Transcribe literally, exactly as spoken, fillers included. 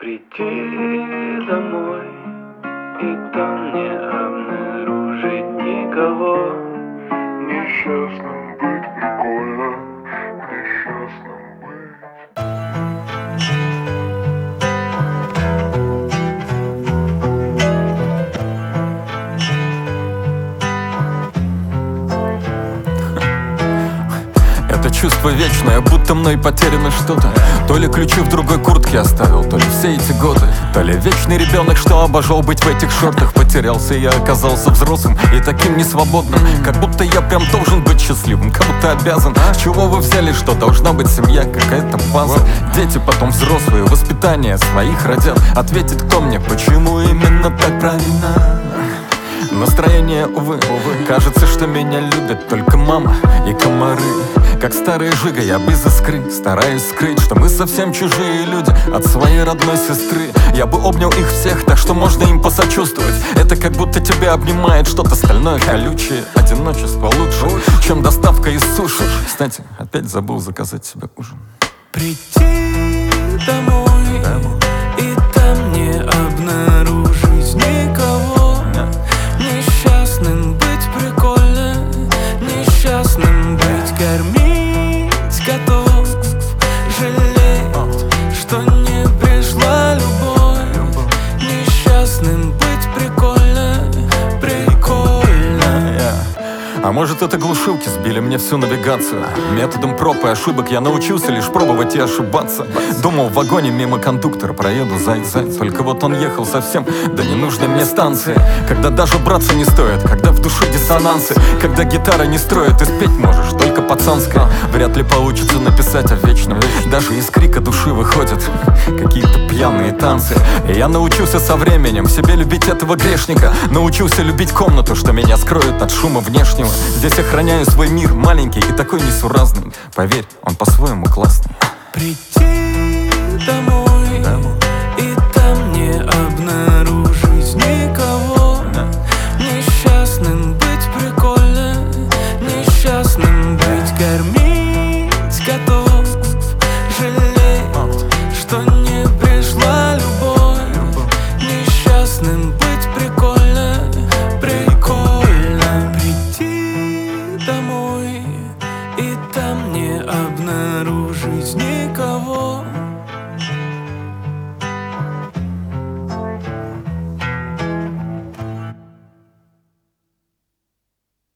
Прийти домой и там не обнаружить никого. Несчастным быть прикольно, несчастным быть. Это чувство вечное, будто мной потеряно что-то. То ли ключи в другой куртке оставил, то ли все эти годы. То ли вечный ребенок, что обожал быть в этих шортах. Потерялся, я оказался взрослым и таким несвободным. Как будто я прям должен быть счастливым, как будто обязан. С чего вы взяли, что должна быть семья, какая-то база? Дети, потом взрослые, воспитание своих родят. Ответит кто мне, почему именно так правильно? Настроение, увы, увы, кажется, что меня любят только мама и комары. Как старая жига, я без искры стараюсь скрыть, что мы совсем чужие люди от своей родной сестры. Я бы обнял их всех, так что можно им посочувствовать. Это как будто тебя обнимает что-то стальное, колючее. Одиночество лучше, чем доставка из суши. Кстати, опять забыл заказать себе ужин. Прийти домой, домой. И там не обнаружить никого. Несчастным быть прикольно, несчастным быть кормить котов, жалеть, что не пришла любовь. Несчастным быть прикольно, прикольно. А может, это глушилки сбили мне всю навигацию? Методом проб и ошибок я научился лишь пробовать и ошибаться. Думал, в вагоне мимо кондуктора проеду зай-зай. Только вот он ехал совсем до ненужной мне станции. Когда даже браться не стоит, когда в душе диссонансы, когда гитара не строит и спеть можешь только пацанское. Вряд ли получится написать о вечном. Даже из крика души выходят какие-то пьяные танцы. И я научился со временем себе любить этого грешника. Научился любить комнату, что меня скроет от шума внешнего. Здесь охраняю свой мир, маленький и такой несуразный. Поверь, он по-своему классный. Прийти домой, домой. И там не обнаружить никого. Да. Несчастным быть прикольно, несчастным быть кормить котов, жалеть, что не пришла любовь. Несчастным быть прикольно, прикольно. Прийти домой и